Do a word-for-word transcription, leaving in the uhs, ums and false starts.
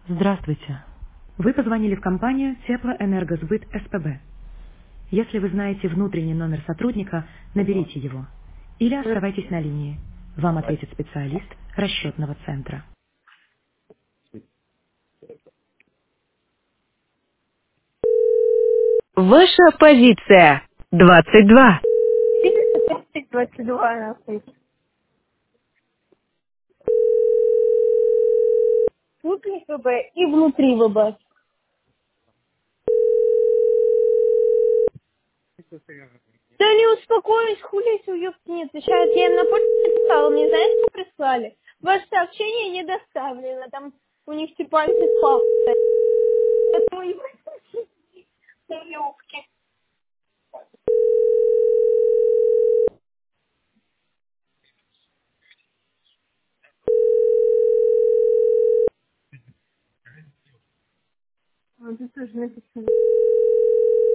Здравствуйте. Вы позвонили в компанию Теплоэнергосбыт СПБ. Если вы знаете внутренний номер сотрудника, наберите его. Или оставайтесь на линии. Вам ответит специалист расчетного центра. Ваша позиция. двадцать два. двадцать два нахуй. Внутри ВБ и внутри ВБ. Да не успокоюсь, хули эти уёбки не отвечают. Я им на почту написала, мне знаете, что прислали? Ваше сообщение не доставлено, там у них типа антиспам. Это уёбки. Вот это тоже написано.